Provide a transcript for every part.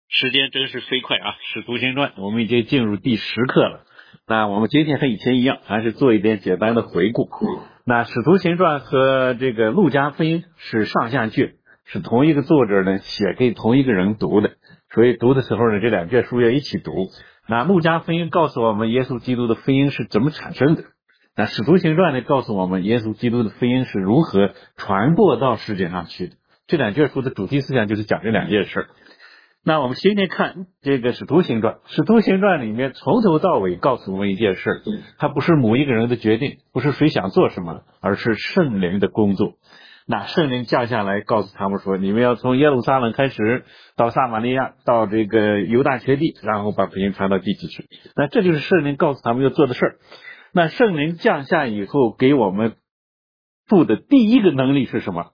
时间真是飞快啊！使徒行传我们已经进入第10课了。那我们今天和以前一样，还是做一点简单的回顾。那使徒行传和这个路加福音是上下卷，是同一个作者呢写给同一个人读的，所以读的时候呢，这两卷书要一起读。那路加福音告诉我们耶稣基督的福音是怎么产生的，那使徒行传呢告诉我们耶稣基督的福音是如何传播到世界上去的。这两卷书的主题思想就是讲这两件事。那我们今天看这个使徒行传，使徒行传里面从头到尾告诉我们一件事，它不是某一个人的决定，不是谁想做什么，而是圣灵的工作。那圣灵降下来告诉他们说，你们要从耶路撒冷开始，到撒玛利亚，到这个犹大全地，然后把福音传到地极去。那这就是圣灵告诉他们要做的事。那圣灵降下以后给我们付的第一个能力是什么？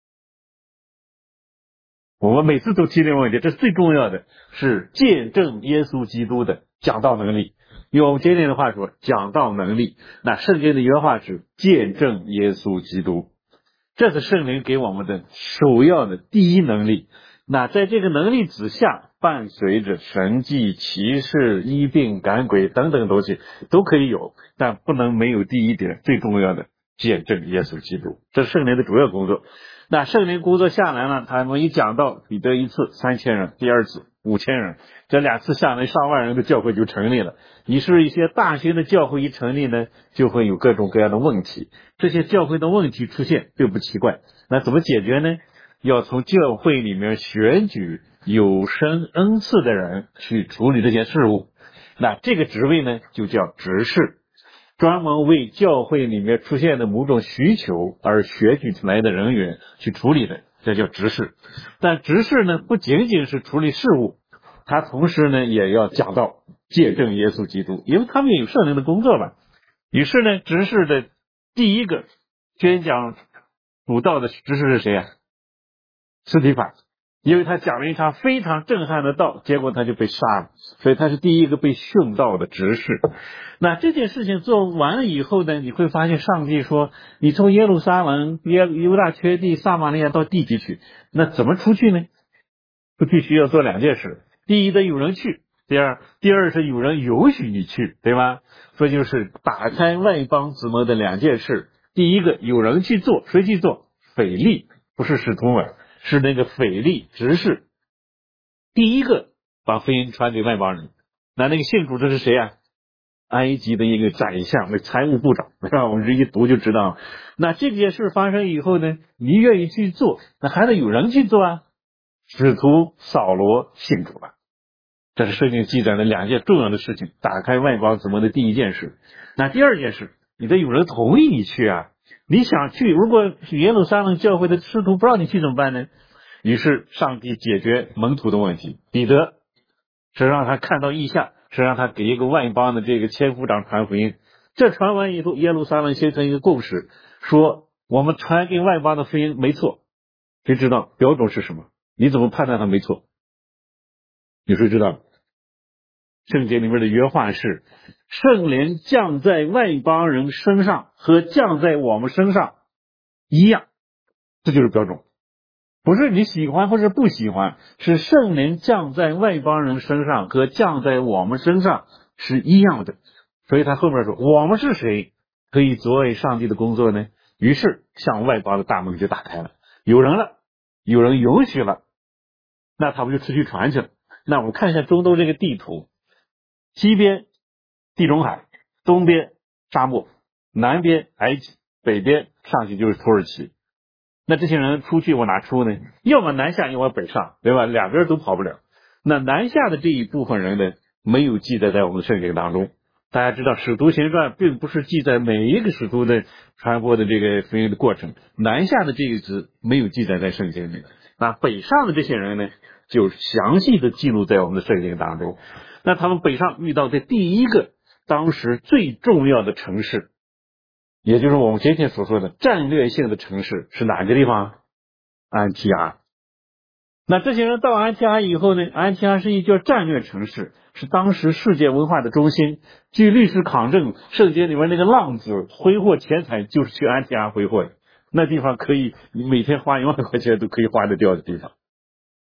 我们每次都提这个问题，这是最重要的，是见证耶稣基督的讲道能力。用我们今天的话说，讲道能力。那圣经的原话是见证耶稣基督，这是圣灵给我们的首要的第一能力。那在这个能力之下，伴随着神迹、奇事、医病、赶鬼等等东西都可以有，但不能没有第一点最重要的见证耶稣基督，这是圣灵的主要工作。那圣灵工作下来了，他们一讲到彼得一次3000人，第二次5000人，这2次下来上万人的教会就成立了。于是一些大型的教会一成立呢，就会有各种各样的问题，这些教会的问题出现并不奇怪。那怎么解决呢？要从教会里面选举有神恩赐的人去处理这些事务。那这个职位呢就叫执事，专门为教会里面出现的某种需求而选举出来的人员去处理的，这叫执事。但执事呢不仅仅是处理事务，他同时呢也要讲道，见证耶稣基督，因为他们也有圣灵的工作嘛。于是呢，执事的第一个宣讲主道的执事是谁啊？司提反，因为他讲了一场非常震撼的道，结果他就被杀了，所以他是第一个被殉道的执事。那这件事情做完了以后呢，你会发现上帝说，你从耶路撒冷、犹大全地、撒玛利亚到地极去，那怎么出去呢？就必须要做2件事，第一得有人去，第二是有人允许你去，对吧？所以就是打开外邦子民的2件事。第一个有人去做，谁去做？腓力，不是使徒们，是那个腓力执事。第一个把福音传给外邦人。那个信主这是谁啊？埃及的一个宰相，那财务部长，我们这一读就知道。那这件事发生以后呢，你愿意去做，那还得有人去做啊。使徒扫罗信主了，这是圣经记载的2件重要的事情，打开外邦子民的第一件事。那第二件事，你得有人同意你去啊。你想去，如果耶路撒冷教会的使徒不让你去怎么办呢？于是上帝解决门徒的问题，彼得是让他看到异象，是让他给一个外邦的这个千夫长传福音。这传完以后，耶路撒冷形成一个共识，说我们传给外邦的福音没错。谁知道标准是什么？你怎么判断他没错？有谁知道？圣经里面的原话是，圣灵降在外邦人身上和降在我们身上一样，这就是标准。不是你喜欢或者不喜欢，是圣灵降在外邦人身上和降在我们身上是一样的。所以他后面说，我们是谁可以作为上帝的工作呢？于是向外邦的大门就打开了，有人了，有人允许了，那他们就出去传去了。那我们看一下中东这个地图，西边地中海，东边沙漠，南边埃及，北边上去就是土耳其。那这些人出去往哪出呢？要么南下，要么北上，对吧？2边都跑不了。那南下的这一部分人呢，没有记载在我们的圣经当中。大家知道使徒行传并不是记载每一个使徒的传播的这个福音的过程，南下的这个字没有记载在圣经里。那北上的这些人呢，就详细的记录在我们的圣经当中。那他们北上遇到的第一个当时最重要的城市，也就是我们今天所说的战略性的城市是哪个地方？安提阿。那这些人到安提阿以后呢，安提阿是一座战略城市，是当时世界文化的中心。据历史考证，圣经里面那个浪子挥霍钱财就是去安提阿挥霍的，那地方可以你每天花1万块钱都可以花得掉的地方。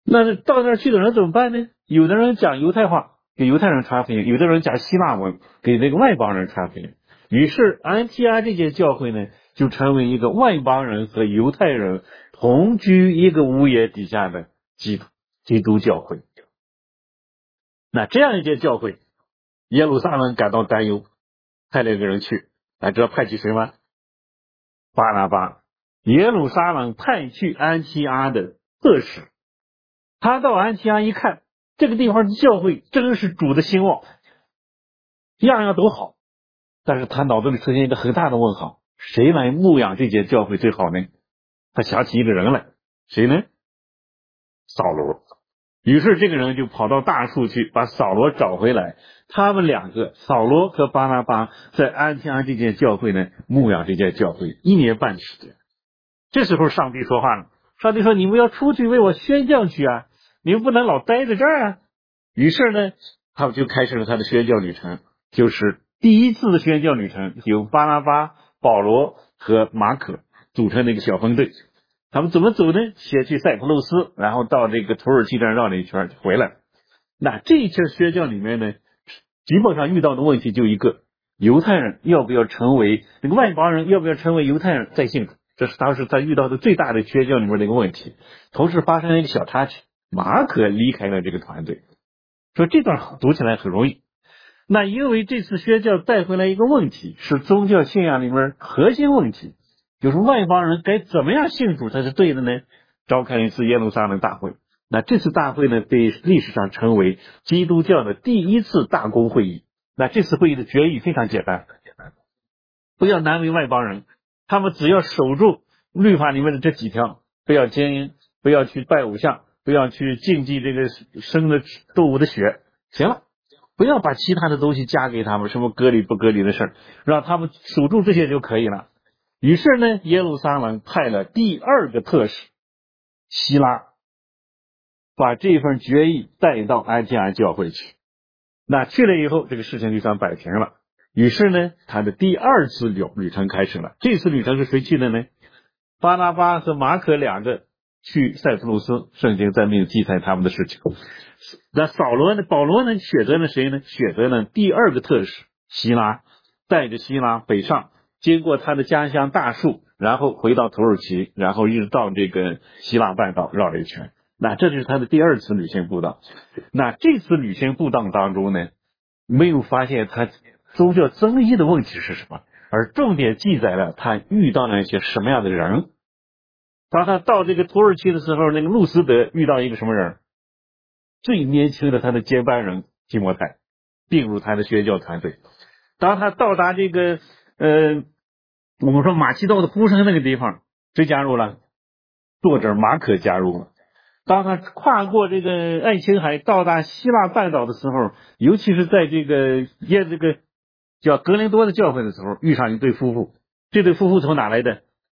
那到那儿去的人怎么办呢？有的人讲犹太话，给犹太人传福音；有的人讲希腊文，给那个外邦人传福音。于是安提阿这些教会呢，就成为一个外邦人和犹太人同居一个屋檐底下的基督教会。那这样一些教会，耶路撒冷感到担忧，派了一个人去，知道派去谁吗？巴拿巴。耶路撒冷派去安提阿的特使，他到安提阿一看，这个地方的教会真是主的兴旺，样样都好，但是他脑子里出现一个很大的问号，谁来牧养这些教会最好呢？他想起一个人来，谁呢？扫罗。于是这个人就跑到大树去把扫罗找回来，他们两个，扫罗和巴拿巴，在安提阿这间教会呢牧养这间教会1年半的时间。这时候上帝说话了，上帝说你们要出去为我宣教去啊，你们不能老待在这儿啊。于是呢他们就开始了他的宣教旅程，就是第一次的宣教旅程，由巴拿巴、保罗和马可组成的一个小分队。他们怎么走呢？先去塞浦路斯，然后到这个土耳其这绕了一圈回来。那这一圈宣教里面呢，基本上遇到的问题就一个，犹太人要不要成为那个外邦人要不要成为犹太人再信主，这是当时他遇到的最大的宣教里面的一个问题。同时发生了一个小插曲，马可离开了这个团队。说这段读起来很容易，那因为这次宣教带回来一个问题，是宗教信仰里面核心问题，就是外邦人该怎么样信主才是对的呢？召开了一次耶路撒冷大会。那这次大会呢，被历史上称为基督教的第一次大公会议。那这次会议的决议非常简单，不要难为外邦人，他们只要守住律法里面的这几条，不要奸淫，不要去拜偶像，不要去禁忌这个生的动物的血，行了，不要把其他的东西加给他们，什么割礼不割礼的事儿，让他们守住这些就可以了。于是呢，耶路撒冷派了第二个特使希拉，把这份决议带到安提阿教会去。那去了以后，这个事情就算摆平了。于是呢，他的第二次旅程开始了。这次旅程是谁去的呢？巴拿巴和马可两个去塞浦路斯，圣经再没有记载他们的事情。那保罗呢，选择了谁呢？选择了第二个特使希拉，带着希拉北上，经过他的家乡大树，然后回到土耳其，然后一直到这个希腊半岛绕了一圈。那这就是他的第二次旅行布道。那这次旅行布道当中呢，没有发现他宗教争议的问题是什么，而重点记载了他遇到了一些什么样的人。当他到这个土耳其的时候，那个路斯德遇到一个什么人？最年轻的他的接班人提摩太，并入他的宣教团队。当他到达这个我们说马其顿的呼声那个地方，谁加入了？作者马可加入了。当他跨过这个爱琴海到达希腊半岛的时候，尤其是在这个叫格林多的教会的时候，遇上一对夫妇。这对夫妇从哪来的？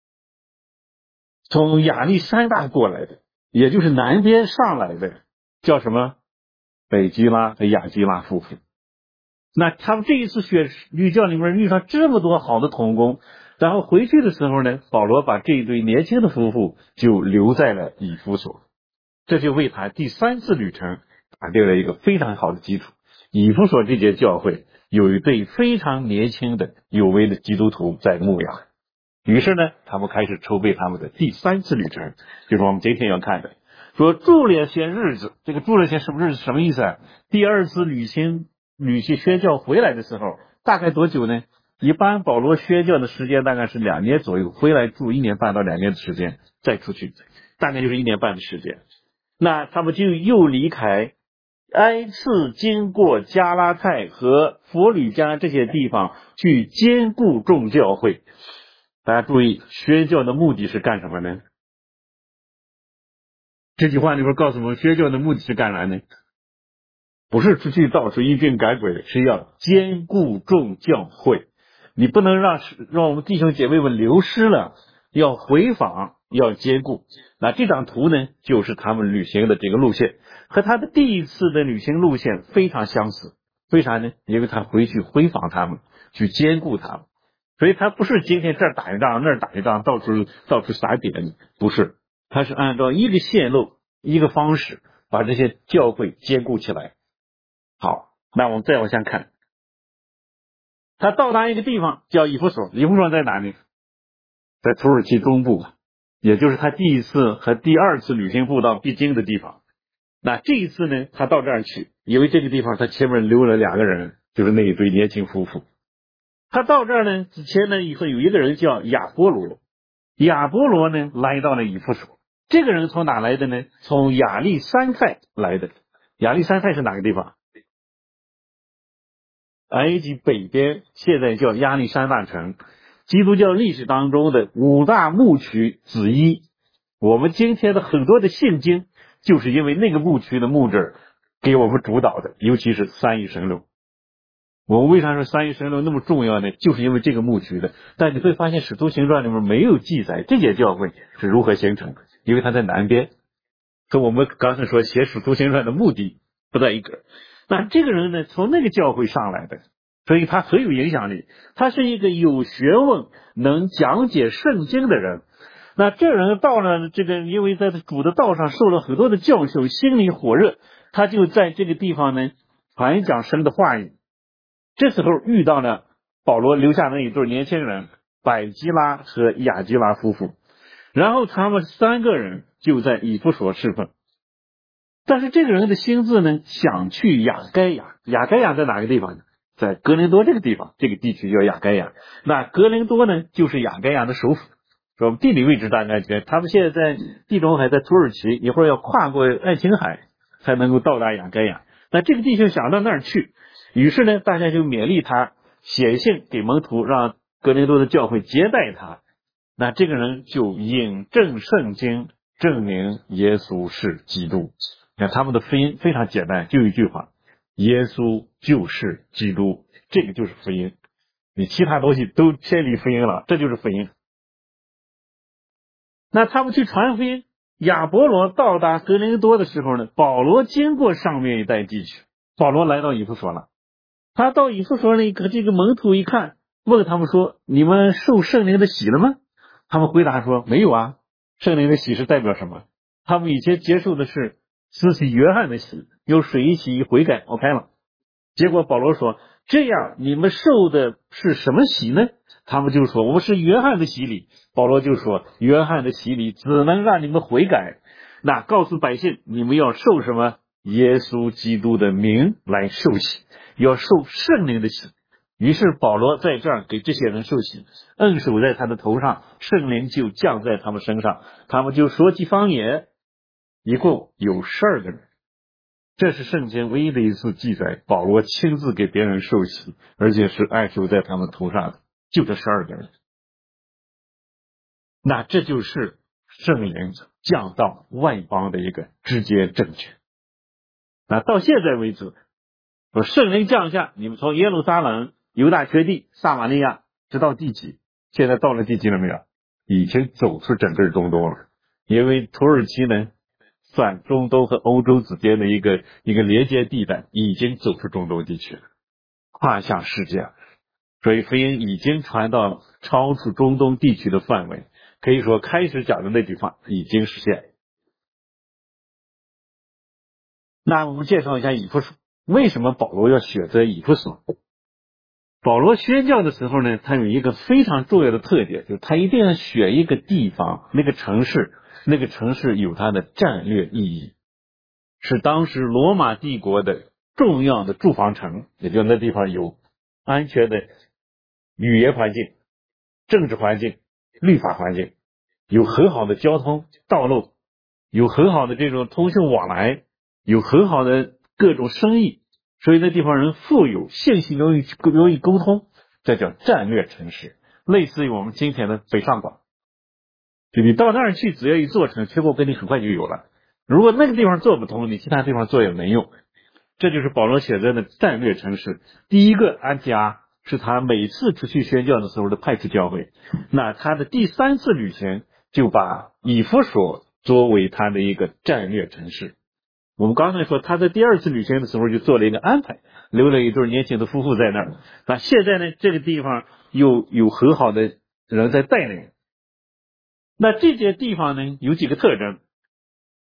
从亚历山大过来的，也就是南边上来的，叫什么？北基拉和亚基拉夫妇。那他们这一次旅教里面遇上这么多好的同工，然后回去的时候呢，保罗把这一对年轻的夫妇就留在了以弗所。这就为他第三次旅程打定了一个非常好的基础。以弗所这节教会有一对非常年轻的有为的基督徒在牧养。于是呢，他们开始筹备他们的第三次旅程，就是我们今天要看的。说住了些日子，这个住了些什么日子什么意思啊？第二次旅行宣教回来的时候，大概多久呢？一般保罗宣教的时间大概是2年左右，回来住1年半到2年的时间，再出去，大概就是1年半的时间。那他们就又离开，挨次经过加拉太和弗吕加这些地方去兼顾众教会。大家注意，宣教的目的是干什么呢？这句话里边告诉我们，宣教的目的是干啥呢？不是出去到处一并赶鬼，是要兼顾众教会。你不能让我们弟兄姐妹们流失了，要回访，要兼顾。那这张图呢，就是他们旅行的这个路线，和他的第一次的旅行路线非常相似。为啥呢？因为他回去回访他们，去兼顾他们。所以他不是今天这儿打一仗那儿打一仗，到处撒点，不是，他是按照一个线路一个方式把这些教会兼顾起来。好，那我们再往下看，他到达一个地方叫以弗所，以弗所在哪里？在土耳其中部，也就是他第一次和第二次旅行布道必经的地方。那这一次呢，他到这儿去，因为这个地方他前面留了2个人，就是那一对年轻夫妇。他到这儿呢之前呢，以后有一个人叫亚波罗，亚波罗呢来到了以弗所。这个人从哪来的呢？从亚历山泰来的。亚历山泰是哪个地方？埃及北边，现在叫亚历山大城，基督教历史当中的5大牧区之一。我们今天的很多的信经，就是因为那个牧区的牧者给我们主导的，尤其是三一神论。我们为啥说三一神论那么重要呢？就是因为这个牧区的。但你会发现《使徒行传》里面没有记载这些教会是如何形成的，因为它在南边，和我们刚才说写《使徒行传》的目的不在一个。那这个人呢，从那个教会上来的，所以他很有影响力，他是一个有学问能讲解圣经的人。那这人到了这个，因为在主的道上受了很多的教训，心里火热，他就在这个地方呢传讲神的话语。这时候遇到了保罗留下的一对年轻人百基拉和亚基拉夫妇，然后他们3个人就在以弗所侍奉。但是这个人的心智呢，想去亚该亚。亚该亚在哪个地方呢？在哥林多这个地方，这个地区叫亚该亚。那哥林多呢，就是亚该亚的首府。说地理位置大概觉得他们现在在地中海，在土耳其，一会儿要跨过爱琴海才能够到达亚该亚。那这个弟兄想到那儿去，于是呢，大家就勉励他，写信给门徒，让哥林多的教会接待他。那这个人就引证圣经，证明耶稣是基督。看他们的福音非常简单，就一句话：耶稣就是基督，这个就是福音。你其他东西都偏离福音了，这就是福音。那他们去传福音，亚波罗到达哥林多的时候呢，保罗经过上面一带地区，保罗来到以弗所了。他到以弗所那个这个门徒一看，问他们说：你们受圣灵的洗了吗？他们回答说：没有啊。圣灵的洗是代表什么？他们以前接受的是施洗约翰的洗，用水一洗悔改 OK 了。结果保罗说：这样你们受的是什么洗呢？他们就说：我们是约翰的洗礼。保罗就说：约翰的洗礼只能让你们悔改，那告诉百姓你们要受什么？耶稣基督的名来受洗，要受圣灵的洗。于是保罗在这儿给这些人受洗，摁手在他的头上，圣灵就降在他们身上，他们就说起方言，一共有12个人。这是圣经唯一的一次记载，保罗亲自给别人受洗，而且是按手在他们头上的，就这12个人。那这就是圣灵降到外邦的一个直接证据。那到现在为止，说圣灵降下，你们从耶路撒冷、犹大全地、撒玛利亚直到地极，现在到了地极了没有？已经走出整个中东了。因为土耳其呢算中东和欧洲之间的一个连接地带，已经走出中东地区了，跨向世界。所以福音已经传到超出中东地区的范围，可以说开始讲的那句话已经实现。那我们介绍一下以弗所，为什么保罗要选择以弗所？保罗宣教的时候呢，他有一个非常重要的特点，就是他一定要选一个地方，那个城市有它的战略意义，是当时罗马帝国的重要的驻防城，也就那地方有安全的语言环境、政治环境、律法环境，有很好的交通道路，有很好的这种通讯往来，有很好的各种生意，所以那地方人富有，信息容易沟通，这叫战略城市，类似于我们今天的北上广。就你到那儿去，只要一做成，全国各地很快就有了。如果那个地方做不通，你其他地方做也没用。这就是保罗写的战略城市。第一个安提阿是他每次出去宣教的时候的派出教会，那他的第3次旅行就把以弗所作为他的一个战略城市。我们刚才说他在第2次旅行的时候就做了一个安排，留了一对年轻的夫妇在那儿。那现在呢，这个地方又有很好的人在带领。那这些地方呢有几个特征，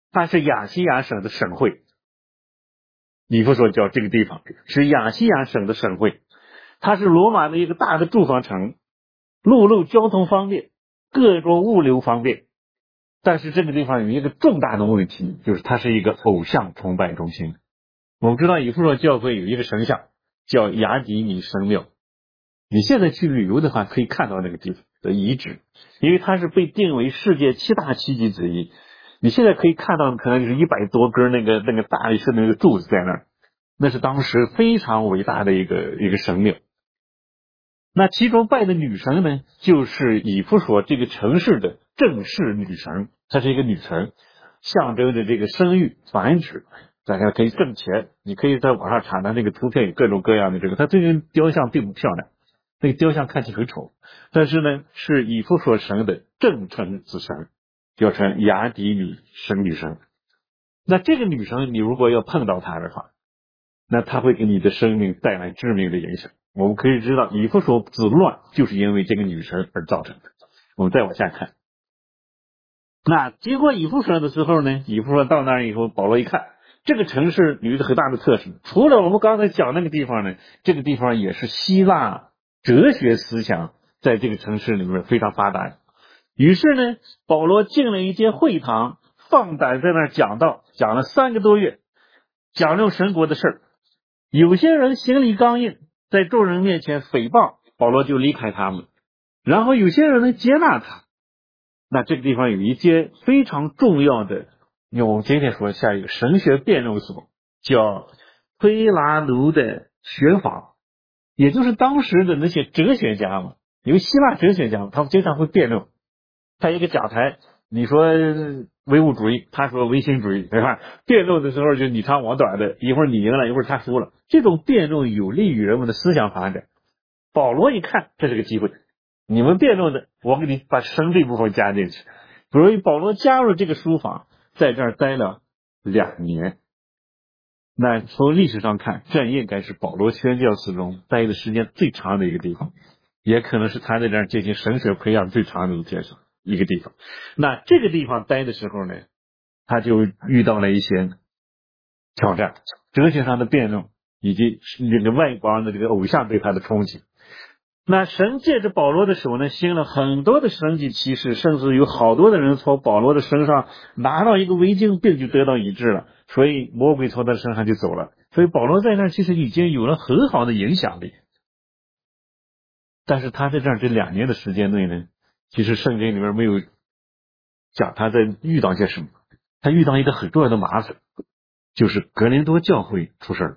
它是亚细亚省的省会。以弗所叫这个地方是亚细亚省的省会，它是罗马的一个大的住房城，陆路交通方便，各种物流方便。但是这个地方有一个重大的问题，就是它是一个偶像崇拜中心。我们知道以弗所教会有一个神像叫雅底米神庙，你现在去旅游的话可以看到那个地方的遗址，因为它是被定为世界7大奇迹之一。你现在可以看到可能就是100多根那个大理石那个柱子在那儿，那是当时非常伟大的一个神庙。那其中拜的女神呢，就是以弗所这个城市的正式女神，她是一个女神，象征着这个生育繁殖，大家可以挣钱。你可以在网上查，它那个图片有各种各样的这个，它这个雕像并不漂亮，那个雕像看起来很丑，但是呢是以弗所神的正称子神，叫成雅底米神女神。那这个女神你如果要碰到她的话，那她会给你的生命带来致命的影响。我们可以知道以弗所之乱就是因为这个女神而造成的。我们再往下看，那经过以弗所的时候呢，以弗所到那儿以后，保罗一看这个城市有一个很大的特色，除了我们刚才讲那个地方呢，这个地方也是希腊哲学思想在这个城市里面非常发达。于是呢，保罗进了一间会堂，放胆在那儿讲道，讲了3个多月，讲论神国的事儿。有些人心里刚硬，在众人面前诽谤保罗，就离开他们，然后有些人呢接纳他。那这个地方有一间非常重要的，因为我们今天说下一个神学辩论所，叫推拉奴的学坊，也就是当时的那些哲学家嘛，有希腊哲学家，他们经常会辩论。他一个讲台，你说唯物主义，他说唯心主义，对吧？辩论的时候就你长我短的，一会儿你赢了，一会儿他输了。这种辩论有利于人们的思想发展。保罗一看这是个机会，你们辩论的，我给你把神这部分加进去。所以保罗加入这个书房，在这儿待了2年。那从历史上看，这应该是保罗宣教史中待的时间最长的一个地方，也可能是他在这儿进行神学培养最长的一个地方。那这个地方待的时候呢，他就遇到了一些挑战，哲学上的辩论，以及这个外邦的这个偶像对他的冲击。那神借着保罗的手呢，行了很多的神迹奇事，甚至有好多的人从保罗的身上拿到一个围巾，病就得到医治了，所以魔鬼从他身上就走了。所以保罗在那儿其实已经有了很好的影响力。但是他在这儿这2年的时间内呢，其实圣经里面没有讲他在遇到些什么。他遇到一个很重要的麻烦，就是格林多教会出事儿。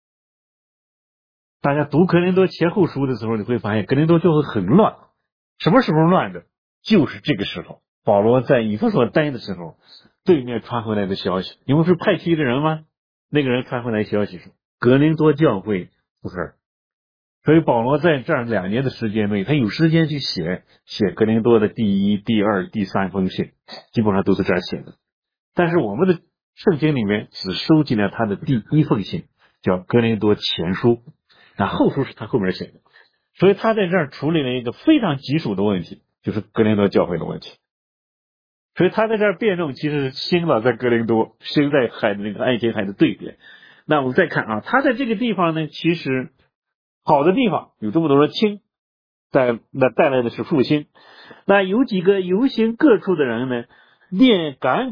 大家读格林多前后书的时候，你会发现格林多教会很乱。什么时候乱的？就是这个时候，保罗在以弗所待的时候，对面传回来的消息，你们是派去一个人吗？那个人传回来消息说格林多教会出事儿。所以保罗在这儿2年的时间内，他有时间去写格林多的第1、第2、第3封信，基本上都是这儿写的。但是我们的圣经里面只收集了他的第1封信，叫格林多前书，那后书是他后面写的。所以他在这儿处理了一个非常棘手的问题，就是格林多教会的问题。所以他在这儿辩论，其实是兴了在格林多，兴在海的那个爱琴海的对边。那我们再看啊，他在这个地方呢，其实好的地方有这么多人听，那带来的是复兴。那有几个游行各处的人呢，念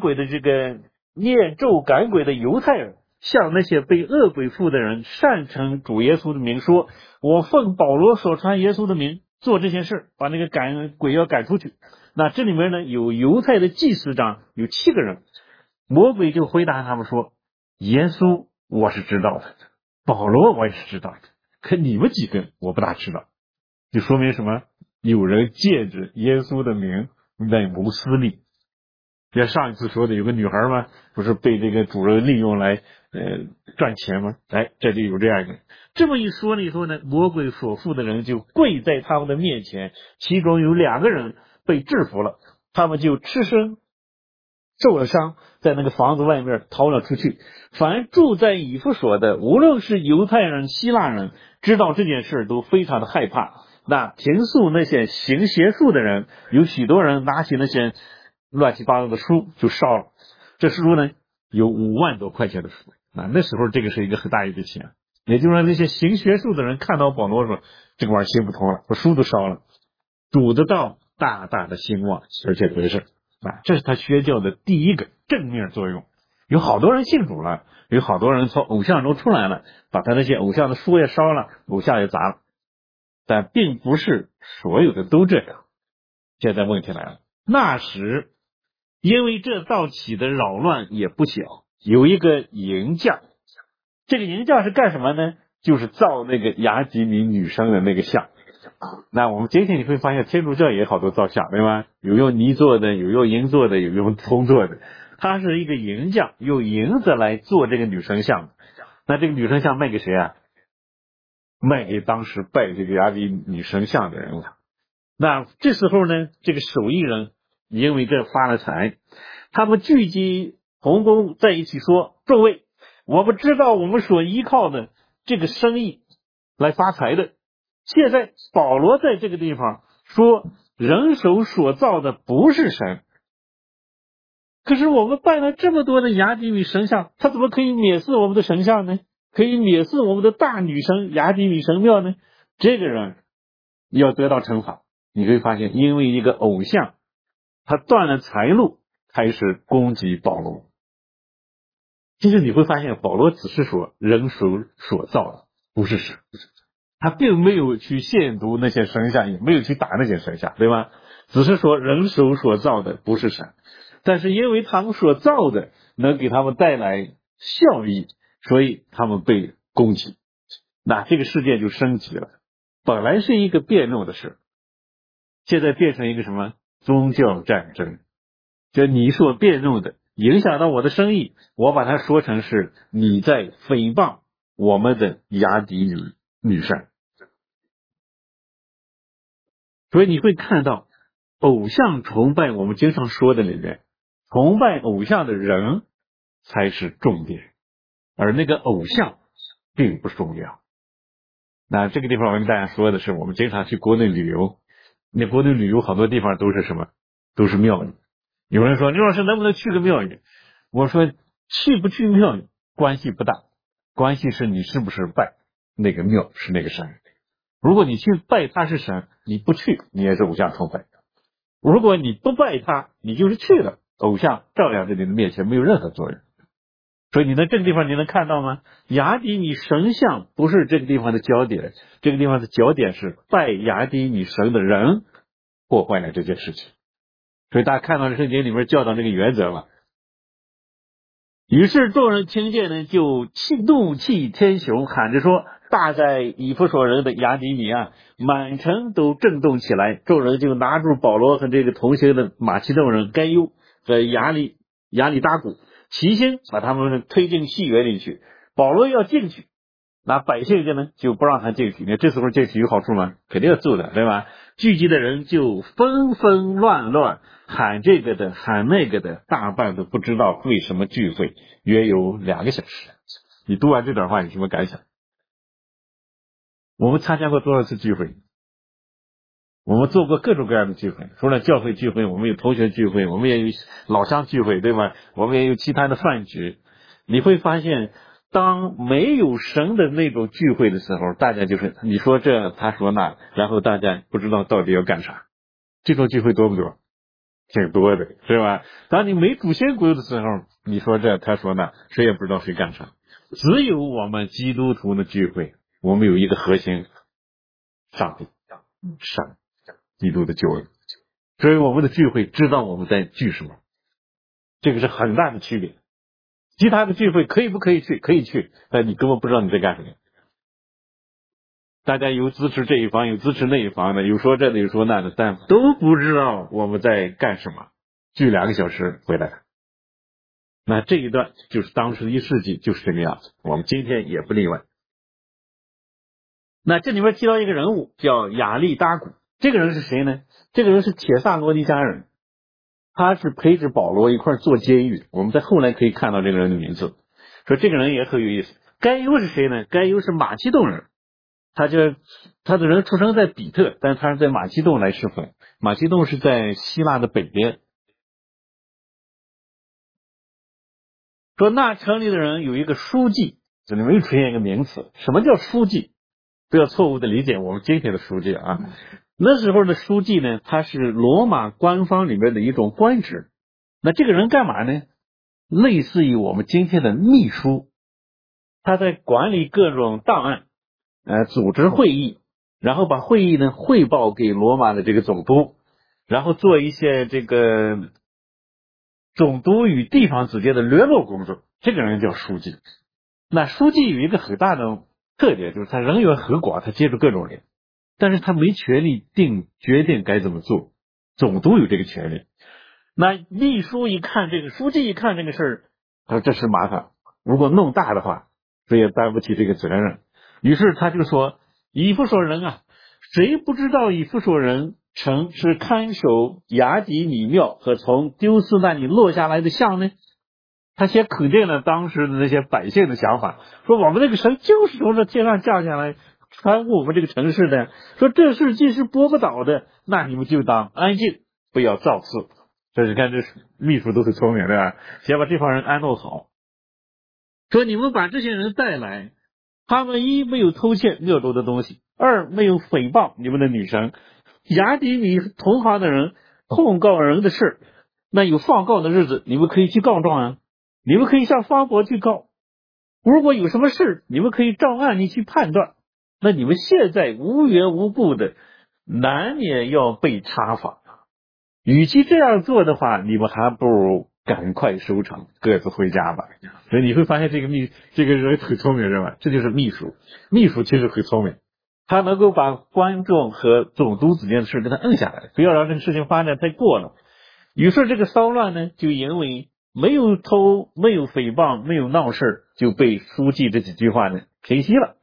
咒赶鬼的犹太人，向那些被恶鬼附的人擅称主耶稣的名说，我奉保罗所传耶稣的名做这件事，把那个鬼要赶出去。那这里面呢，有犹太的祭司长有7个人，魔鬼就回答他们说，耶稣我是知道的，保罗我也是知道的，可你们几个我不大知道。就说明什么？有人借着耶稣的名在谋私利。像上一次说的有个女孩嘛，不是被这个主人利用来赚钱吗？这就有这样一个。这么一说了以后呢，魔鬼所附的人就跪在他们的面前，其中有2个人被制服了，他们就吃身受了伤，在那个房子外面逃了出去。凡住在以弗所的，无论是犹太人、希腊人，知道这件事都非常的害怕。那平素那些行邪术的人，有许多人拿起那些乱七八糟的书就烧了。 这书呢有5万多块钱的书啊，那时候这个是一个很大一笔钱。也就是说，那些行学术的人看到保罗说这个玩意儿行不通了，说书都烧了，主的道大大的兴旺，而且得胜啊，这是他宣教的第一个正面作用。有好多人信主了，有好多人从偶像中出来了，把他那些偶像的书也烧了，偶像也砸了，但并不是所有的都这样。现在问题来了，那时因为这道起的扰乱也不小，有一个营匠，这个营匠是干什么呢？就是造那个雅吉米女生的那个像。那我们今天你会发现天主教也好多造像，对吧？有用泥做的，有用银做的，有用铜做的。他是一个银匠，用银子来做这个女神像。那这个女神像卖给谁啊？卖给当时拜这个雅吉米女神像的人了。那这时候呢，这个手艺人因为这发了财，他们聚集同工在一起说：众位，我们知道我们所依靠的这个生意来发财的，现在保罗在这个地方说人手所造的不是神，可是我们拜了这么多的雅吉米神像，他怎么可以蔑视我们的神像呢？可以蔑视我们的大女神雅吉米神庙呢？这个人要得到惩罚。你会发现，因为一个偶像他断了财路，开始攻击保罗。其实你会发现，保罗只是说人手所造的不是神，他并没有去亵渎那些神像，也没有去打那些神像，对吧？只是说人手所造的不是神，但是因为他们所造的能给他们带来效益，所以他们被攻击。那这个事件就升级了，本来是一个辩论的事，现在变成一个什么宗教战争。就你所辩论的影响到我的生意，我把它说成是你在诽谤我们的雅迪女神。所以你会看到偶像崇拜，我们经常说的里面，崇拜偶像的人才是重点，而那个偶像并不重要。那这个地方我跟大家说的是，我们经常去国内旅游，那国内旅游好多地方都是什么？都是庙宇。有人说刘老师能不能去个庙宇？我说去不去庙宇关系不大，关系是你是不是拜那个庙是那个神。如果你去拜他是神，你不去你也是偶像崇拜。如果你不拜他，你就是去了，偶像照样在你的面前没有任何作用。所以你在这个地方你能看到吗？雅迪米神像不是这个地方的焦点，这个地方的焦点是拜雅迪米神的人破坏了这件事情。所以大家看到圣经里面教导这个原则了。于是众人听见呢，就怒气天雄，喊着说：大在以弗所人的雅迪米啊！满城都震动起来。众人就拿住保罗和这个同行的马其顿人该优和亚里达古，齐心把他们推进戏园里去。保罗要进去，那百姓家呢就不让他进去。你这时候进去有好处吗？肯定要揍的，对吧？聚集的人就纷纷乱，喊这个的喊那个的，大半都不知道为什么聚会，约有2个小时。你读完这段话有什么感想？我们参加过多少次聚会？我们做过各种各样的聚会，除了教会聚会，我们有同学聚会，我们也有老乡聚会，对吧？我们也有其他的饭局。你会发现当没有神的那种聚会的时候，大家就是你说这他说那，然后大家不知道到底要干啥。这种聚会多不多？挺多的，是吧？当你没主心骨的时候，你说这他说那，谁也不知道谁干啥。只有我们基督徒的聚会，我们有一个核心，上帝神基督的救恩，所以我们的聚会知道我们在聚什么，这个是很大的区别。其他的聚会可以不可以去？可以去，但你根本不知道你在干什么。大家有支持这一方，有支持那一方的，有说这的，有说那的，但都不知道我们在干什么。聚2个小时回来，那这一段就是当时1世纪就是这个样子，我们今天也不例外。那这里面提到一个人物叫亚利达古，这个人是谁呢？这个人是帖撒罗尼迦人，他是陪着保罗一块做监狱，我们在后来可以看到这个人的名字。说这个人也很有意思。该优是谁呢？该优是马其顿人，他的人出生在比特，但是他是在马其顿来侍奉。马其顿是在希腊的北边。 说那城里的人有一个书记，这里没有出现一个名词。什么叫书记？不要错误的理解我们今天的书记啊。那时候的书记呢，他是罗马官方里面的一种官职。那这个人干嘛呢？类似于我们今天的秘书，他在管理各种档案，组织会议，然后把会议呢汇报给罗马的这个总督，然后做一些这个总督与地方之间的联络工作，这个人叫书记。那书记有一个很大的特点，就是他人缘很广，他接触各种人，但是他没权利决定该怎么做，总督有这个权利。那秘书一看这个，书记一看这个事儿，他说这事麻烦，如果弄大的话，这也担不起这个责任。于是他就说，以弗所人啊，谁不知道以弗所人城是看守雅典米庙和从丢斯那里落下来的像呢？他先肯定了当时的那些百姓的想法，说我们那个神就是从这天上降下来看护我们这个城市的，说这事既是拨不倒的，那你们就当安静，不要造次。这你看，这秘书都是聪明的啊，先把这帮人安顿好。说你们把这些人带来，他们一没有偷窃恶州的东西，二没有诽谤你们的女神。雅典米同行的人控告人的事，那有放告的日子，你们可以去告状啊，你们可以向方伯去告。如果有什么事，你们可以照案例去判断。那你们现在无缘无故的，难免要被查罚。与其这样做的话，你们还不如赶快收场，各自回家吧。所以你会发现这个人很聪明，是吧？这就是秘书。秘书其实很聪明，他能够把观众和总督之间的事给他摁下来，不要让这个事情发展太过了。于是这个骚乱呢，就因为没有偷、没有诽谤、没有闹事，就被书记这几句话呢平息了。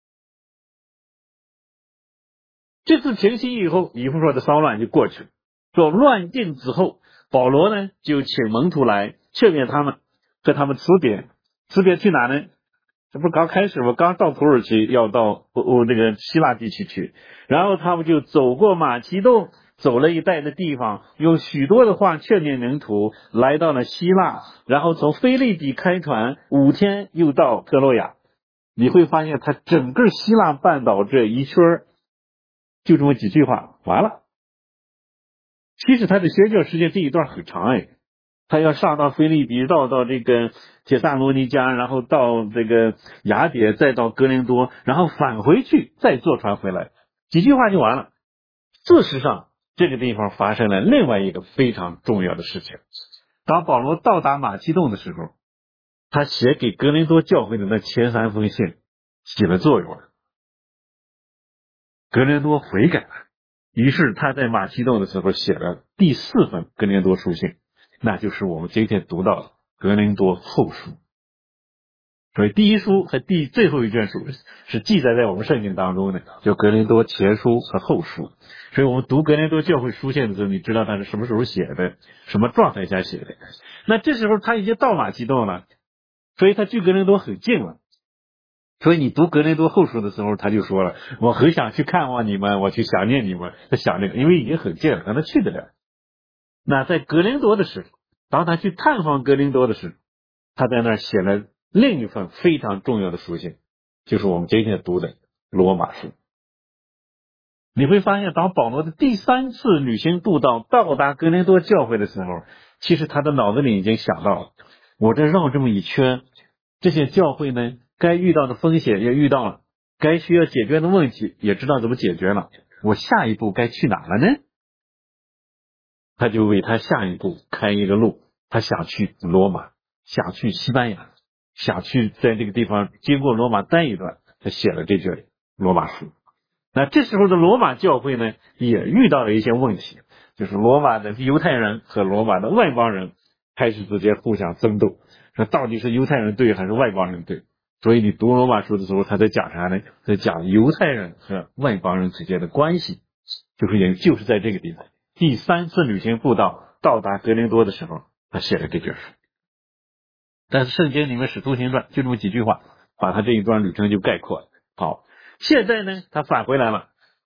这次平息以后，以弗所的骚乱就过去了。说乱境之后，保罗呢就请门徒来劝勉他们，和他们辞别。辞别去哪呢？这不是刚开始吗？刚到土耳其，要到那个希腊地区去，然后他们就走过马其顿，走了一带的地方，用许多的话劝勉门徒，来到了希腊，然后从腓立比开船5天又到特洛亚。你会发现他整个希腊半岛这一圈就这么几句话完了。其实他的宣教时间这一段很长他要上到腓立比，到这个帖撒罗尼迦，然后到这个雅典，再到哥林多，然后返回去，再坐船回来，几句话就完了。事实上，这个地方发生了另外一个非常重要的事情。当保罗到达马其顿的时候，他写给哥林多教会的那前3封信起了作用了，哥林多悔改了。于是他在马其顿的时候写了第4封哥林多书信，那就是我们今天读到的哥林多后书。所以第一书和最后一卷书是记载在我们圣经当中的，叫哥林多前书和后书。所以我们读哥林多教会书信的时候，你知道他是什么时候写的，什么状态下写的。那这时候他已经到马其顿了，所以他距哥林多很近了。所以你读哥林多后书的时候，他就说了，我很想去看望你们，我去想念你们。他想这个，因为已经很近了，让他去得了。那在哥林多的时候，当他去探访哥林多的时候，他在那儿写了另一份非常重要的书信，就是我们今天读的罗马书。你会发现，当保罗的第3次旅行布道到达哥林多教会的时候，其实他的脑子里已经想到了，我这绕这么一圈，这些教会呢该遇到的风险也遇到了，该需要解决的问题也知道怎么解决了，我下一步该去哪了呢？他就为他下一步开一个路，他想去罗马，想去西班牙，想去在这个地方经过罗马待一段，他写了这卷罗马书。那这时候的罗马教会呢也遇到了一些问题，就是罗马的犹太人和罗马的外邦人开始之间互相争斗，说到底是犹太人对还是外邦人对。所以你读罗马书的时候，他在讲啥呢？在讲犹太人和外邦人之间的关系，就是在这个地方。第3次旅行布道到达哥林多的时候，他写了这卷书。但是圣经里面使徒行传就这么几句话，把他这一段旅程就概括了。好，现在呢他返回来了，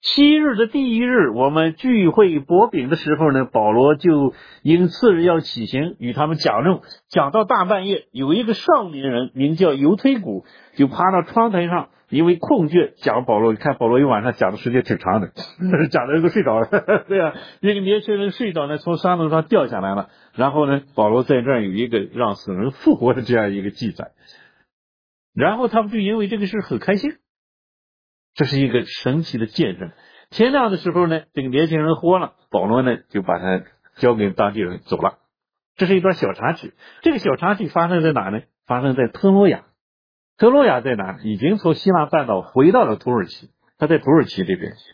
7日的第1日，我们聚会擘饼的时候呢，保罗就因次日要起行，与他们讲论，讲到大半夜，有一个少年人名叫犹推古，就爬到窗台上，因为空倦讲保罗。你看保罗一晚上讲的时间挺长的，讲的人都睡着了。对啊，那个年轻人睡着呢，从山头上掉下来了。然后呢，保罗在这儿有一个让死人复活的这样一个记载。然后他们就因为这个事很开心，这是一个神奇的见证。天亮的时候呢，这个年轻人活了，保罗呢就把他交给当地人走了。这是一段小插曲。这个小插曲发生在哪呢？发生在特洛亚。特洛亚在哪？已经从希腊半岛回到了土耳其，他在土耳其这边。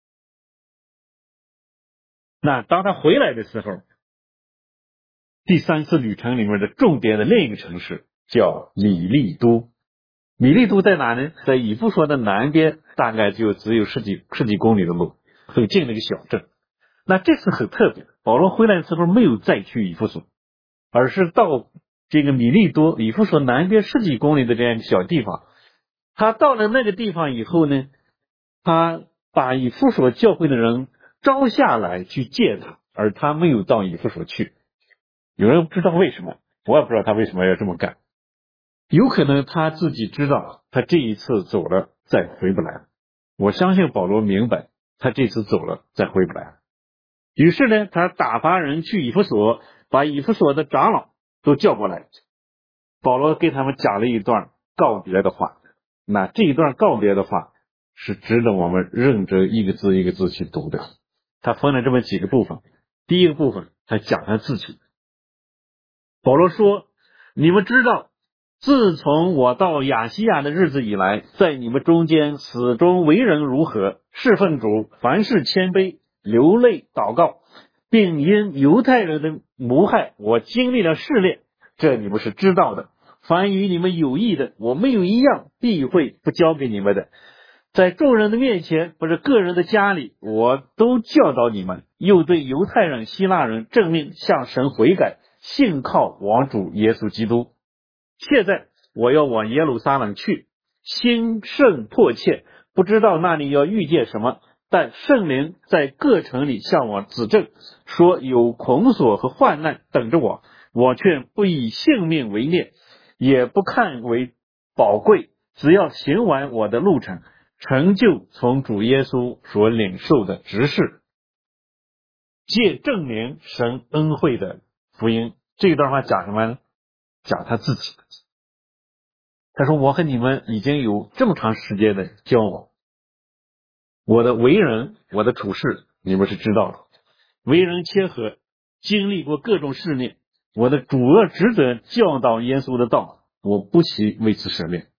那当他回来的时候，第3次旅程里面的重点的另一个城市叫米利都。米利都在哪呢？在以弗所的南边，大概就只有十几公里的路，很近的一个小镇。那这次很特别，保罗回来的时候没有再去以弗所，而是到这个米利都，以弗所南边10几公里的这样一个小地方。他到了那个地方以后呢，他把以弗所教会的人招下来去见他，而他没有到以弗所去。有人不知道为什么，我也不知道他为什么要这么干。有可能他自己知道他这一次走了再回不来了。我相信保罗明白他这次走了再回不来了。于是呢，他打发人去以弗所，把以弗所的长老都叫过来。保罗给他们讲了一段告别的话。那这一段告别的话是值得我们认真一个字一个字去读的。他分了这么几个部分。第一个部分他讲他自己。保罗说，你们知道自从我到亚细亚的日子以来，在你们中间始终为人如何，侍奉主，凡事谦卑，流泪祷告，并因犹太人的谋害，我经历了试炼，这你们是知道的。凡与你们有益的，我没有一样避讳不交给你们的。在众人的面前，或者个人的家里，我都教导你们，又对犹太人、希腊人证明向神悔改，信靠王主耶稣基督。现在我要往耶路撒冷去，心甚迫切，不知道那里要遇见什么，但圣灵在各城里向我指证，说有恐锁和患难等着我，我却不以性命为念，也不看为宝贵，只要行完我的路程，成就从主耶稣所领受的职事，借证明神恩惠的福音。这段话讲什么呢？讲他自己。他说，我和你们已经有这么长时间的交往，我的为人，我的处事，你们是知道的。为人谦和，经历过各种试炼，我的主要职责教导耶稣的道，我不惜为此舍命。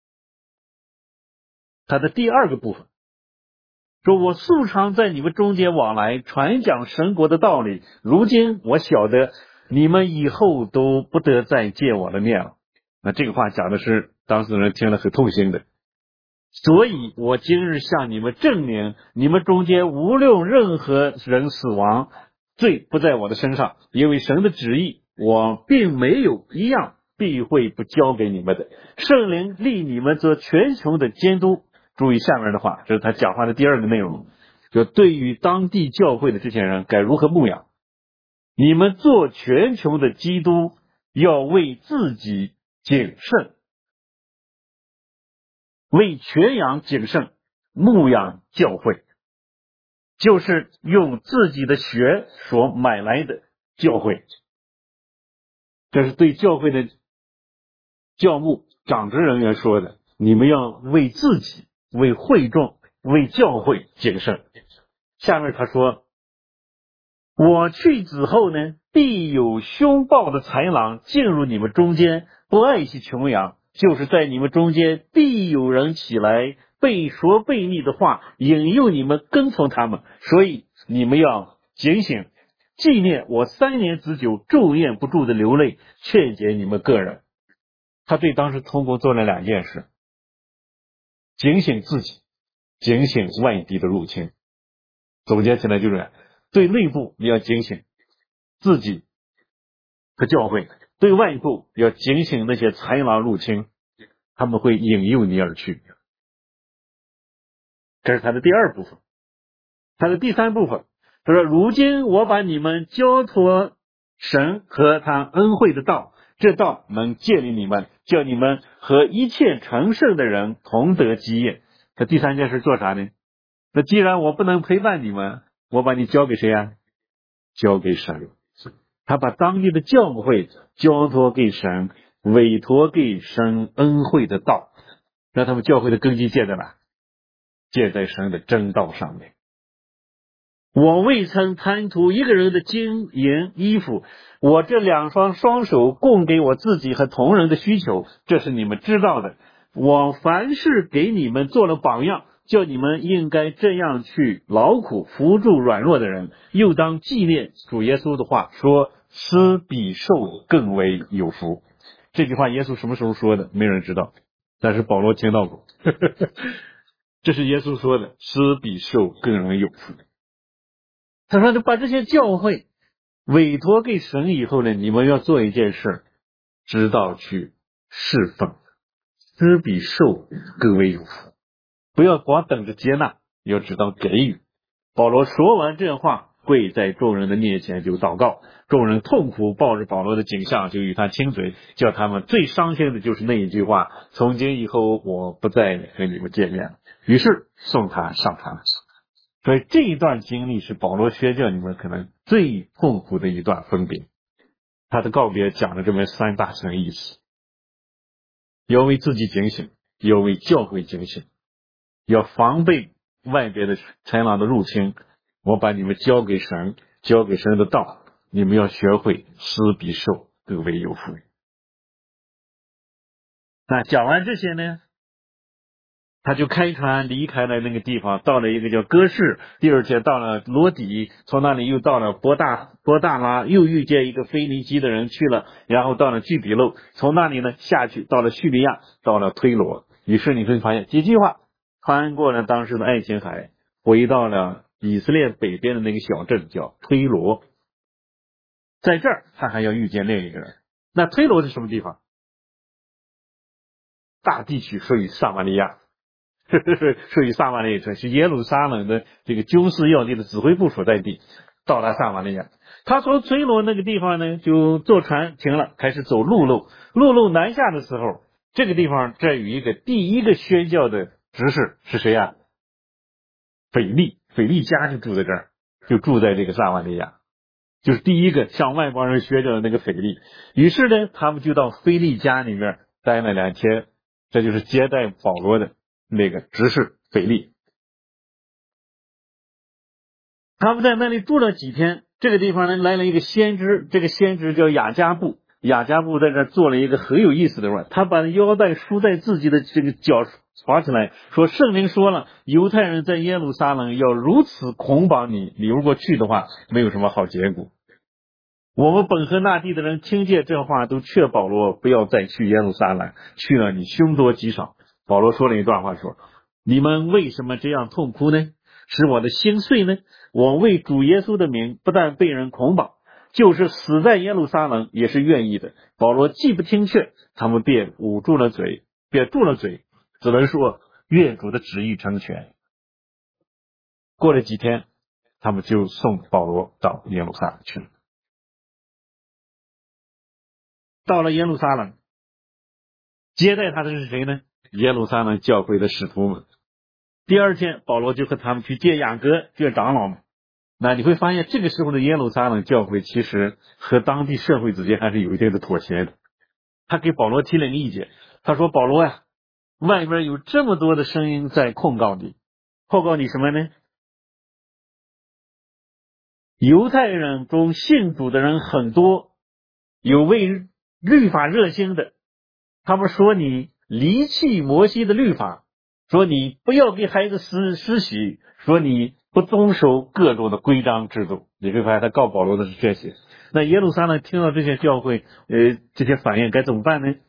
他的第二个部分说，我素常在你们中间往来，传讲神国的道理，如今我晓得你们以后都不得再见我的面了。那这个话讲的是当事人听了很痛心的。所以我今日向你们证明，你们中间无论任何人死亡，罪不在我的身上，因为神的旨意我并没有一样避讳不交给你们的。圣灵立你们做全球的监督。注意下面的话，这是他讲话的第二个内容，就对于当地教会的这些人该如何牧养。你们做全球的基督，要为自己谨慎，为全羊谨慎，牧养教会，就是用自己的血所买来的教会。这是对教会的教牧长职人员说的，你们要为自己，为会众，为教会谨慎。下面他说，我去之后呢，必有凶暴的豺狼进入你们中间，不爱惜穷羊，就是在你们中间必有人起来背说悖逆的话，引诱你们跟从他们，所以你们要警醒，纪念我3年之久昼夜不住的流泪，劝解你们个人。他对当时同工做了2件事，警醒自己，警醒外敌的入侵。总结起来就是对内部你要警醒自己和教会，对外部要警醒那些豺狼入侵，他们会引诱你而去。这是他的第二部分。 他的第三部分，他说：如今我把你们交托神和他恩惠的道，这道能建立你们，叫你们和一切成圣的人同得基业。这第三件事做啥呢？那既然我不能陪伴你们，我把你交给谁啊？交给神。他把当地的教会交托给神，委托给神恩惠的道，让他们教会的根基建在哪？建在神的真道上面。我未曾贪图一个人的金银衣服，我这两双双手供给我自己和同人的需求，这是你们知道的。我凡事给你们做了榜样，叫你们应该这样去劳苦扶助软弱的人，又当纪念主耶稣的话，说施比受更为有福。这句话耶稣什么时候说的？没人知道，但是保罗听到过。这是耶稣说的，施比受更为有福。他说把这些教会委托给神以后呢，你们要做一件事，知道去侍奉，施比受更为有福。不要光等着接纳，要知道给予。保罗说完这话，跪在众人的面前就祷告，众人痛苦抱着保罗的颈项，就与他亲嘴，叫他们最伤心的就是那一句话：从今以后我不再和你们见面了。于是送他上船。所以这一段经历是保罗宣教你们可能最痛苦的一段分别。他的告别讲了这么三大层意思：要为自己警醒，要为教会警醒，要防备外边的豺狼的入侵。我把你们交给神，交给神的道，你们要学会施比受更为有福。那讲完这些呢，他就开船离开了那个地方，到了一个叫哥士，第二天到了罗底，从那里又到了伯大拉，又遇见一个腓尼基的人去了，然后到了居比路，从那里呢下去到了叙利亚，到了推罗。于是你会发现几句话，穿过了当时的爱琴海，回到了以色列北边的那个小镇叫推罗。在这儿他还要遇见另一个人。那推罗是什么地方？大地区属于撒玛利亚，属于撒玛利亚，是耶路撒冷的这个军事要地的指挥部所在地。到达撒玛利亚，他从推罗那个地方呢，就坐船停了，开始走陆路。陆路南下的时候，这个地方这有一个第一个宣教的执事是谁啊？腓利家就住在这儿，就住在这个撒玛利亚，就是第一个向外邦人宣教的那个腓利。于是呢，他们就到腓利家里面待了2天，这就是接待保罗的那个执事腓利。他们在那里住了几天，这个地方呢来了一个先知，这个先知叫雅加布。雅加布在这做了一个很有意思的事，他把腰带束在自己的这个脚滑起来，说圣灵说了，犹太人在耶路撒冷要如此捆绑你，你如果去的话没有什么好结果。我们本河那地的人听见这话，都劝保罗不要再去耶路撒冷，去了你凶多吉少。保罗说了一段话，说你们为什么这样痛哭呢？使我的心碎呢？我为主耶稣的名不但被人捆绑，就是死在耶路撒冷也是愿意的。保罗既不听劝，他们便住了嘴，只能说愿主的旨意成全。过了几天，他们就送保罗到耶路撒冷去了。到了耶路撒冷，接待他的是谁呢？耶路撒冷教会的使徒们。第二天保罗就和他们去见雅各，见长老们。那你会发现这个时候的耶路撒冷教会其实和当地社会之间还是有一定的妥协的。他给保罗提了个意见，他说保罗呀，外边有这么多的声音在控告你什么呢？犹太人中信主的人很多，有为律法热心的，他们说你离弃摩西的律法，说你不要给孩子施洗，说你不遵守各种的规章制度。你会发现他告保罗的是这些。那耶路撒冷听到这些教会这些反应该怎么办呢？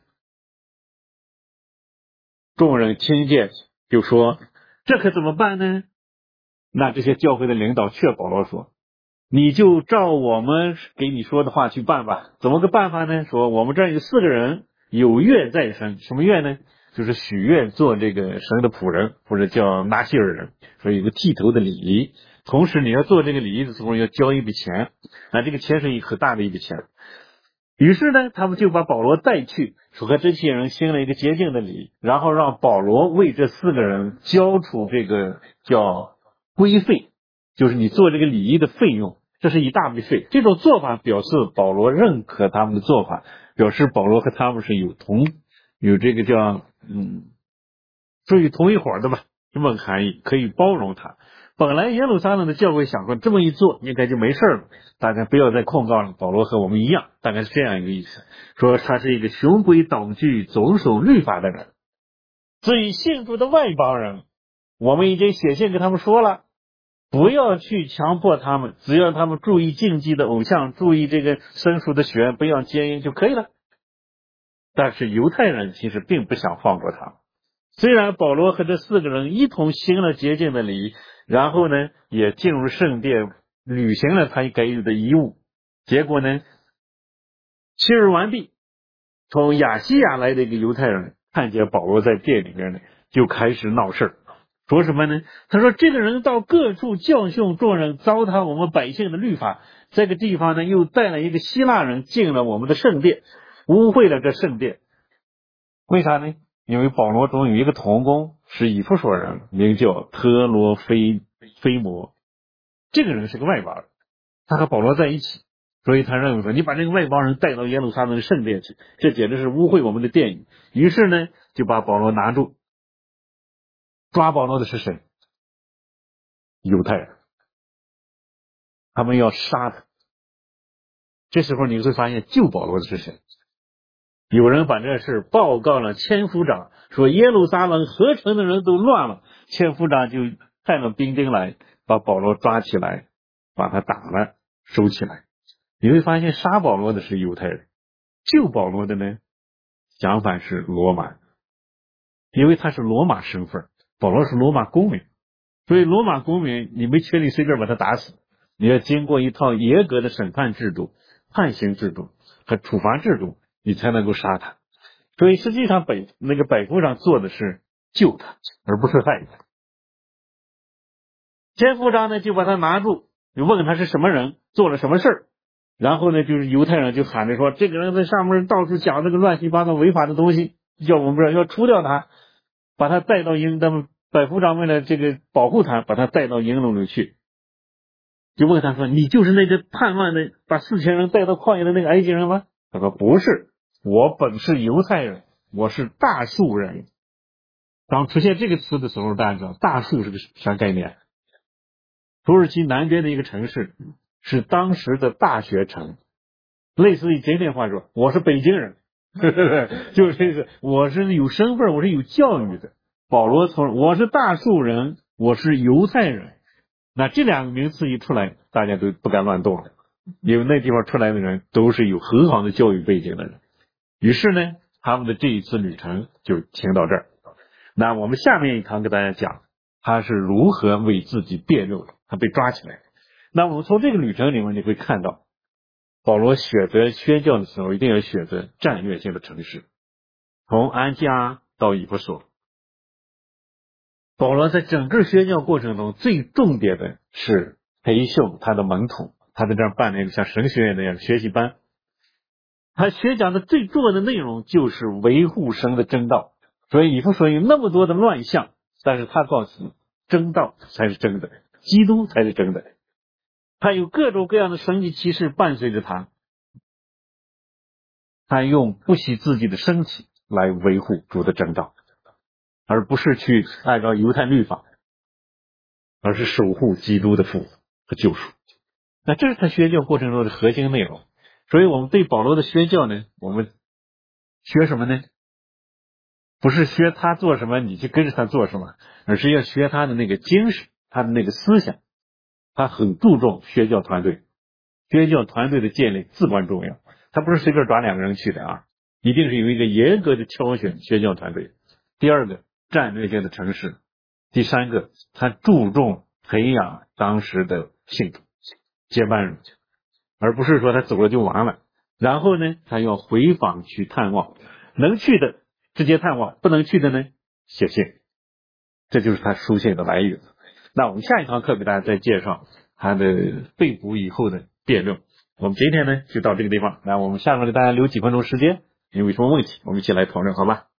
众人听见就说这可怎么办呢？那这些教会的领导劝保罗说，你就照我们给你说的话去办吧。怎么个办法呢？说我们这儿有4个人有愿在身。什么愿呢？就是许愿做这个神的仆人，或者叫拿西尔人。所以有个剃头的礼仪， 同时你要做这个礼仪的时候要交一笔钱，那这个钱是很大的一笔钱。于是呢，他们就把保罗带去，说和这些人行了一个洁净的礼，然后让保罗为这4个人交出这个叫规费，就是你做这个礼仪的费用，这是一大笔费。这种做法表示保罗认可他们的做法，表示保罗和他们是有这个叫属于同一伙的吧，这么个含义，可以包容他。本来耶路撒冷的教会想说这么一做应该就没事了，大家不要再控告了，保罗和我们一样，大概是这样一个意思，说他是一个循规蹈矩遵守律法的人。至于信主的外邦人，我们已经写信给他们说了，不要去强迫他们，只要他们注意禁忌的偶像，注意这个生疏的血，不要奸淫就可以了。但是犹太人其实并不想放过他们，虽然保罗和这4个人一同行了洁净的礼，然后呢也进入圣殿履行了他给予的义务，结果呢七日完毕，从亚细亚来的一个犹太人看见保罗在殿里面呢，就开始闹事，说什么呢？他说这个人到各处教训众人，糟蹋我们百姓的律法，这个地方呢又带了一个希腊人进了我们的圣殿，污秽了这圣殿。为啥呢？因为保罗中有一个同工是以弗所人，名叫特罗菲摩，这个人是个外邦人，他和保罗在一起，所以他认为说你把这个外邦人带到耶路撒冷的圣殿去，这简直是污秽我们的殿宇。于是呢就把保罗拿住，抓保罗的是谁？犹太人，他们要杀他。这时候你会发现救保罗的是谁？有人把这事报告了千夫长，说耶路撒冷合城的人都乱了，千夫长就派了兵丁来把保罗抓起来，把他打了收起来。你会发现杀保罗的是犹太人，救保罗的呢相反是罗马，因为他是罗马身份，保罗是罗马公民，所以罗马公民你没权利随便把他打死，你要经过一套严格的审判制度、判刑制度和处罚制度，你才能够杀他。所以实际上百夫长做的是救他，而不是害他。千夫长呢就把他拿住，就问他是什么人，做了什么事儿。然后呢就是犹太人就喊着说这个人在上面到处讲这个乱七八糟违法的东西，叫我们要除掉他，把他带到百夫长为了这个保护他，把他带到营笼里去，就问他说你就是那个叛乱的把4000人带到旷野的那个埃及人吗？他说不是，我本是犹太人，我是大数人。当出现这个词的时候，大家知道大数是个啥概念？土耳其南边的一个城市是当时的大学城，类似于今天话说我是北京人就是这个我是有身份，我是有教育的。保罗从我是大数人，我是犹太人，那这两个名词一出来，大家都不敢乱动了，因为那地方出来的人都是有很好的教育背景的人。于是呢他们的这一次旅程就停到这儿。那我们下面一堂给大家讲他是如何为自己辩论的，他被抓起来。那我们从这个旅程里面你会看到，保罗选择宣教的时候一定要选择战略性的城市，从安提阿到以弗所。保罗在整个宣教过程中最重点的是培训他的门徒，他在这儿办了一个像神学院那样的学习班。他学讲的最重要的内容就是维护神的真道，所以以弗所有那么多的乱象，但是他告诉你真道才是真的，基督才是真的。他有各种各样的神迹奇事伴随着他，他用不惜自己的身体来维护主的真道，而不是去按照犹太律法，而是守护基督的复活和救赎。那这是他宣教过程中的核心内容。所以我们对保罗的宣教呢，我们学什么呢？不是学他做什么你去跟着他做什么，而是要学他的那个精神，他的那个思想。他很注重宣教团队，宣教团队的建立至关重要，他不是随便抓2个人去的啊，一定是有一个严格的挑选宣教团队。第二个，战略性的城市。第三个，他注重培养当时的信徒接班人，而不是说他走了就完了。然后呢他要回访去探望，能去的直接探望，不能去的呢写信，这就是他书信的来源。 那我们下一堂课给大家再介绍它的被捕以后的辩论。我们今天呢就到这个地方，那我们下面给大家留几分钟时间，你有什么问题我们一起来讨论，好吧？